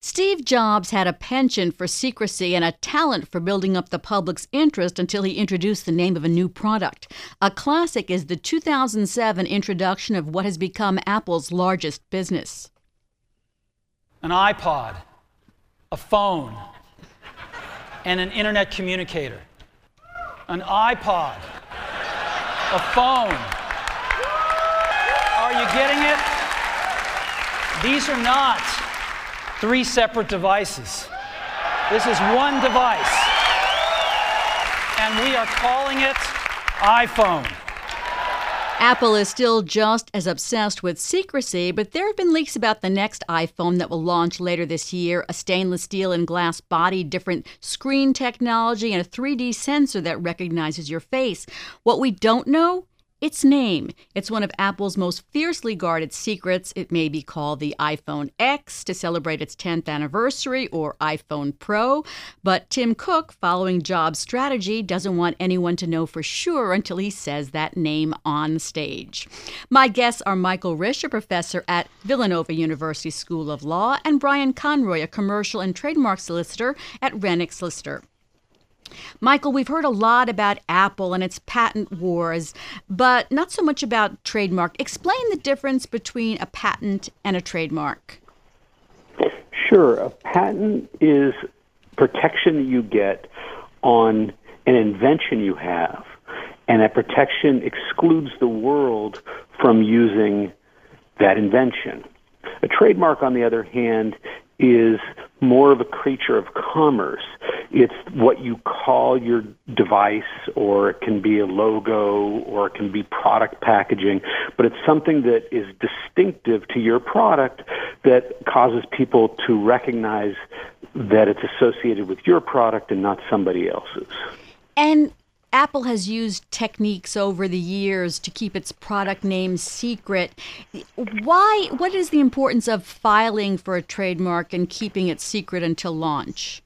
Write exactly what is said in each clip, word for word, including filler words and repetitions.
Steve Jobs had a penchant for secrecy and a talent for building up the public's interest until he introduced the name of a new product. A classic is the two thousand seven introduction of what has become Apple's largest business. An iPod, a phone, and an internet communicator. An iPod, a phone. Are you getting it? These are not three separate devices. This is one device. And we are calling it iPhone. Apple is still just as obsessed with secrecy, but there have been leaks about the next iPhone that will launch later this year, a stainless steel and glass body, different screen technology, and a three D sensor that recognizes your face. What we don't know? Its name. It's one of Apple's most fiercely guarded secrets. It may be called the iPhone X to celebrate its tenth anniversary, or iPhone Pro. But Tim Cook, following Jobs' strategy, doesn't want anyone to know for sure until he says that name on stage. My guests are Michael Risch, a professor at Villanova University School of Law, and Brian Conroy, a commercial and trademark solicitor at Rennick Solicitor. Michael, we've heard a lot about Apple and its patent wars, but not so much about trademark. Explain the difference between a patent and a trademark. Sure. A patent is protection that you get on an invention you have, and that protection excludes the world from using that invention. A trademark, on the other hand, is more of a creature of commerce. It's what you call your device, or it can be a logo, or it can be product packaging, but it's something that is distinctive to your product that causes people to recognize that it's associated with your product and not somebody else's. And Apple has used techniques over the years to keep its product name secret. Why? What is the importance of filing for a trademark and keeping it secret until launch?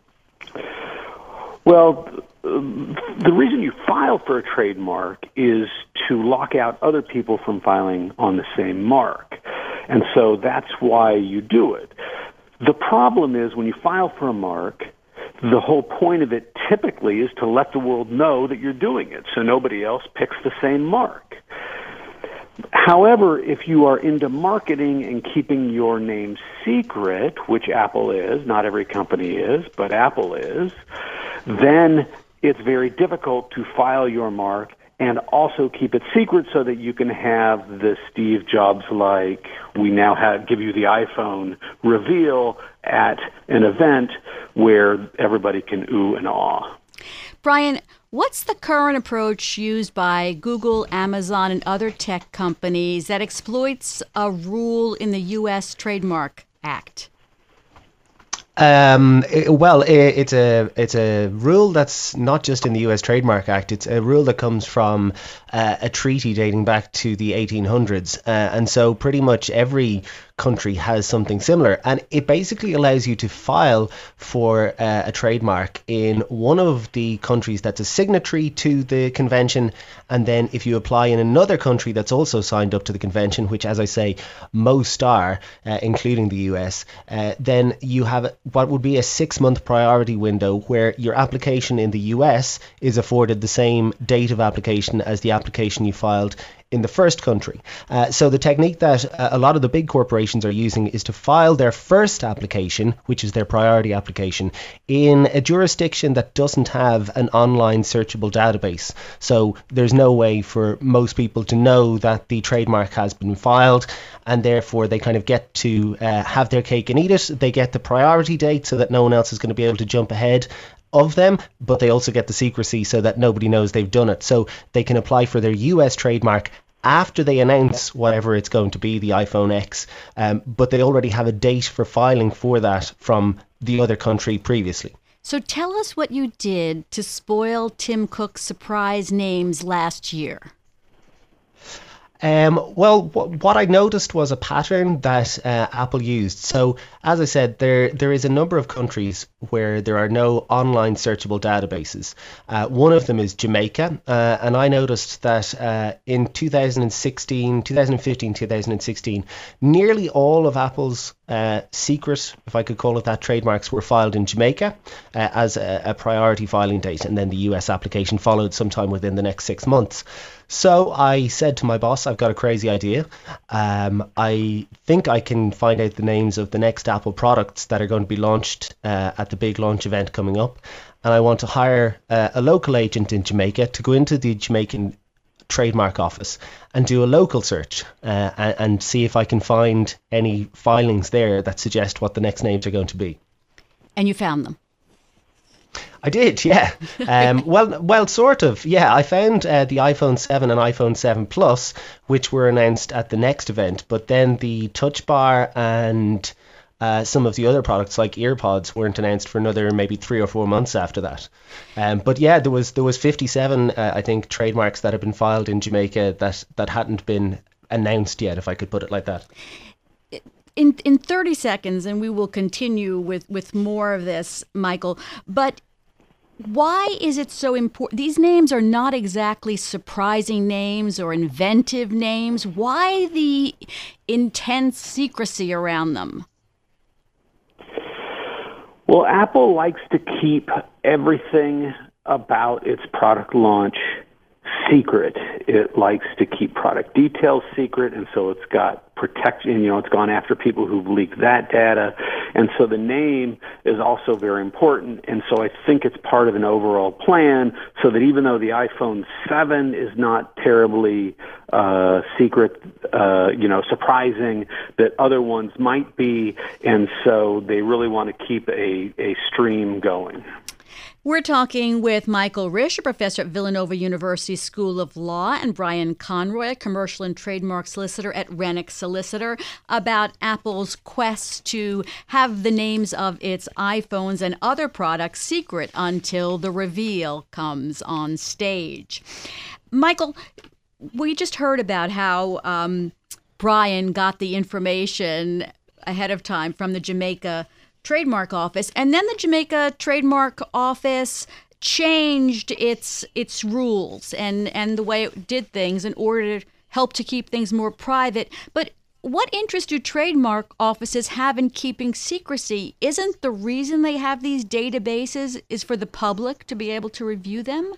Well, the reason you file for a trademark is to lock out other people from filing on the same mark. And so that's why you do it. The problem is when you file for a mark, the whole point of it typically is to let the world know that you're doing it, so nobody else picks the same mark. However, if you are into marketing and keeping your name secret, which Apple is, not every company is, but Apple is, then it's very difficult to file your mark and also keep it secret so that you can have the Steve Jobs-like, we now have give you the iPhone reveal at an event where everybody can ooh and ah. Brian, what's the current approach used by Google, Amazon, and other tech companies that exploits a rule in the U S Trademark Act? Um, it, well, it, it's a it's a rule that's not just in the U S Trademark Act. It's a rule that comes from uh, a treaty dating back to the eighteen hundreds, uh, and so pretty much every country has something similar, and it basically allows you to file for uh, a trademark in one of the countries that's a signatory to the convention, and then if you apply in another country that's also signed up to the convention, which, as I say, most are, uh, including the U S, uh, then you have what would be a six-month priority window where your application in the U S is afforded the same date of application as the application you filed in the first country. Uh, so the technique that uh, a lot of the big corporations are using is to file their first application, which is their priority application, in a jurisdiction that doesn't have an online searchable database. So there's no way for most people to know that the trademark has been filed, and therefore they kind of get to uh, have their cake and eat it. They get the priority date so that no one else is going to be able to jump ahead of them, but they also get the secrecy so that nobody knows they've done it. So they can apply for their U S trademark after they announce whatever it's going to be, the iPhone X, um, but they already have a date for filing for that from the other country previously. So tell us what you did to spoil Tim Cook's surprise names last year. Um, well, w- what I noticed was a pattern that uh, Apple used. So, as I said, there there is a number of countries where there are no online searchable databases. Uh, one of them is Jamaica, uh, and I noticed that uh, in two thousand sixteen, two thousand fifteen, two thousand sixteen, nearly all of Apple's uh, secret, if I could call it that, trademarks were filed in Jamaica uh, as a, a priority filing date, and then the U S application followed sometime within the next six months. So I said to my boss, I've got a crazy idea. Um, I think I can find out the names of the next Apple products that are going to be launched uh, at the big launch event coming up. And I want to hire uh, a local agent in Jamaica to go into the Jamaican trademark office and do a local search uh, and, and see if I can find any filings there that suggest what the next names are going to be. And you found them? I did, yeah. Um, well, well, sort of. Yeah, I found uh, the iPhone seven and iPhone seven Plus, which were announced at the next event. But then the Touch Bar and uh, some of the other products like EarPods weren't announced for another maybe three or four months after that. Um, but yeah, there was there was fifty-seven, uh, I think, trademarks that had been filed in Jamaica that that hadn't been announced yet, if I could put it like that. In in thirty seconds, and we will continue with, with more of this, Michael, but why is it so important? These names are not exactly surprising names or inventive names. Why the intense secrecy around them? Well, Apple likes to keep everything about its product launch secret. It likes to keep product details secret, and so it's got protection, you know, it's gone after people who've leaked that data. And so the name is also very important. And so I think it's part of an overall plan so that even though the iPhone seven is not terribly uh, secret, uh, you know, surprising, that other ones might be. And so they really want to keep a, a stream going. We're talking with Michael Risch, a professor at Villanova University School of Law, and Brian Conroy, a commercial and trademark solicitor at Rennick Solicitor, about Apple's quest to have the names of its iPhones and other products secret until the reveal comes on stage. Michael, we just heard about how um, Brian got the information ahead of time from the Jamaica Trademark Office, and then the Jamaica Trademark Office changed its its rules and, and the way it did things in order to help to keep things more private. But what interest do trademark offices have in keeping secrecy? Isn't the reason they have these databases is for the public to be able to review them?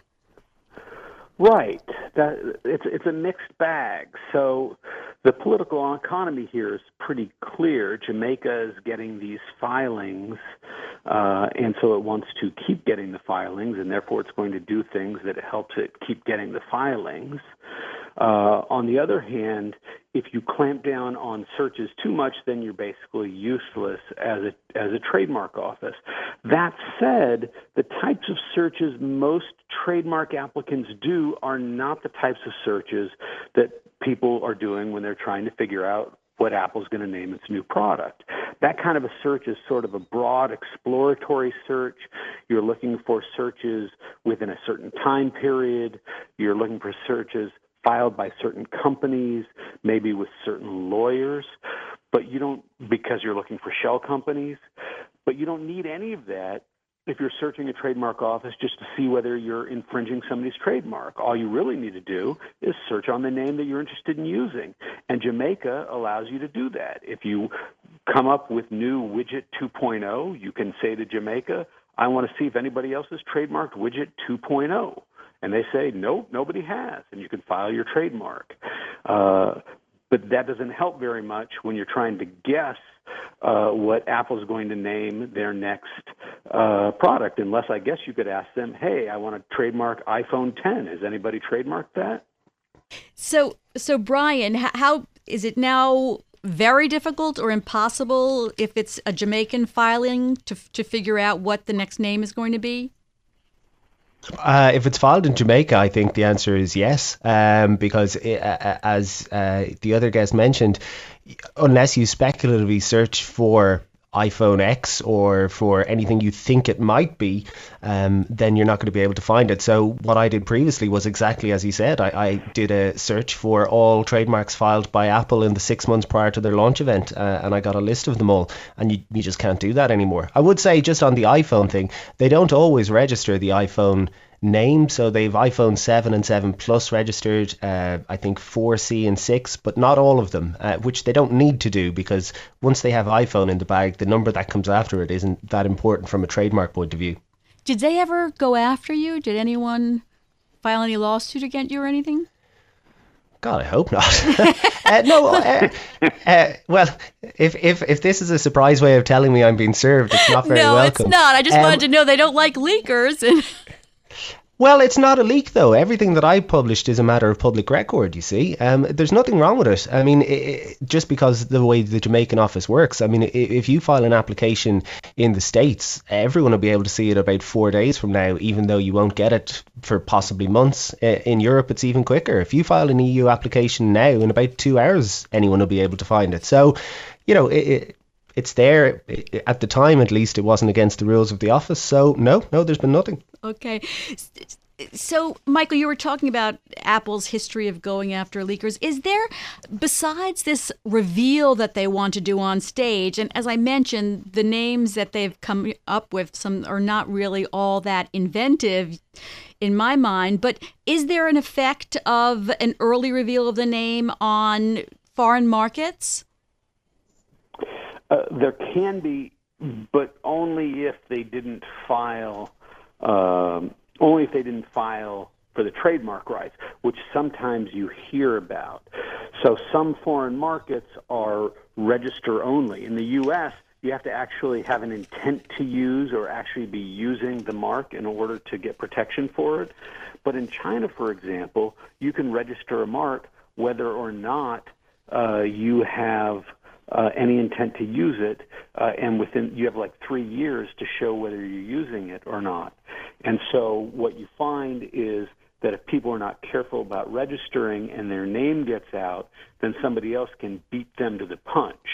Right. That, it's it's a mixed bag. So the political economy here is pretty clear. Jamaica is getting these filings, uh, and so it wants to keep getting the filings, and therefore it's going to do things that helps it keep getting the filings. Uh, on the other hand, if you clamp down on searches too much, then you're basically useless as a as a trademark office. That said, the types of searches most trademark applicants do are not the types of searches that people are doing when they're trying to figure out what Apple's going to name its new product. That kind of a search is sort of a broad exploratory search. You're looking for searches within a certain time period. You're looking for searches filed by certain companies, maybe with certain lawyers, but you don't, because you're looking for shell companies, but you don't need any of that if you're searching a trademark office just to see whether you're infringing somebody's trademark. All you really need to do is search on the name that you're interested in using. And Jamaica allows you to do that. If you come up with new widget two point oh, you can say to Jamaica, I want to see if anybody else has trademarked widget two point oh. And they say, nope, nobody has, and you can file your trademark. Uh, but that doesn't help very much when you're trying to guess uh, what Apple's going to name their next uh, product, unless I guess you could ask them, hey, I want to trademark iPhone ten. Has anybody trademarked that? So, so Brian, how is it now very difficult or impossible if it's a Jamaican filing to to figure out what the next name is going to be? Uh, if it's filed in Jamaica, I think the answer is yes, um, because it, uh, as uh, the other guest mentioned, unless you speculatively search for iPhone X or for anything you think it might be, um, then you're not going to be able to find it. So what I did previously was exactly as he said. I, I did a search for all trademarks filed by Apple in the six months prior to their launch event, uh, and I got a list of them all, and you, you just can't do that anymore. I would say just on the iPhone thing, they don't always register the iPhone name. So they've iPhone seven and seven Plus registered, uh, I think four C and six, but not all of them, uh, which they don't need to do, because once they have iPhone in the bag, the number that comes after it isn't that important from a trademark point of view. Did they ever go after you? Did anyone file any lawsuit against you or anything? God, I hope not. uh, no, uh, uh, well, if, if if this is a surprise way of telling me I'm being served, it's not very no, welcome. No, it's not. I just um, wanted to know they don't like leakers. Well, it's not a leak, though. Everything that I published is a matter of public record, you see. Um, there's nothing wrong with it. I mean, it, it, just because the way the Jamaican office works, I mean, if you file an application in the States, everyone will be able to see it about four days from now, even though you won't get it for possibly months. In Europe, it's even quicker. If you file an E U application now, in about two hours, anyone will be able to find it. So, you know, it, it it's there. At the time, at least, it wasn't against the rules of the office. So, no, no, there's been nothing. Okay. So, Michael, you were talking about Apple's history of going after leakers. Is there, besides this reveal that they want to do on stage, and as I mentioned, the names that they've come up with, some are not really all that inventive in my mind, but is there an effect of an early reveal of the name on foreign markets? Uh, there can be, but only if they didn't file... Um, only if they didn't file for the trademark rights, which sometimes you hear about. So some foreign markets are register only. In the U S, you have to actually have an intent to use or actually be using the mark in order to get protection for it. But in China, for example, you can register a mark whether or not uh, you have Uh, any intent to use it, uh, and within you have like three years to show whether you're using it or not. And so what you find is that if people are not careful about registering and their name gets out, then somebody else can beat them to the punch.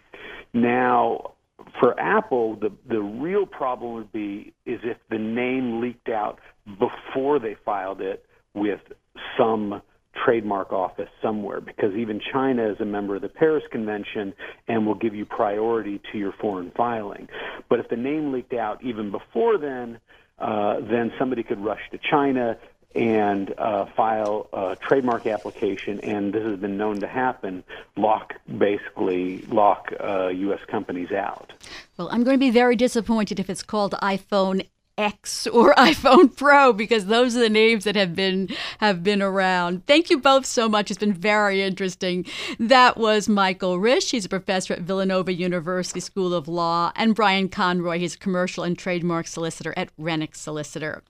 Now, for Apple, the the real problem would be is if the name leaked out before they filed it with some trademark office somewhere, because even China is a member of the Paris Convention and will give you priority to your foreign filing. But if the name leaked out even before then, uh, then somebody could rush to China and uh, file a trademark application, and this has been known to happen, lock, basically lock uh, U S companies out. Well, I'm going to be very disappointed if it's called iPhone X or iPhone Pro, because those are the names that have been have been around. Thank you both so much. It's been very interesting. That was Michael Risch. He's a professor at Villanova University School of Law, and Brian Conroy. He's a commercial and trademark solicitor at Rennick Solicitor.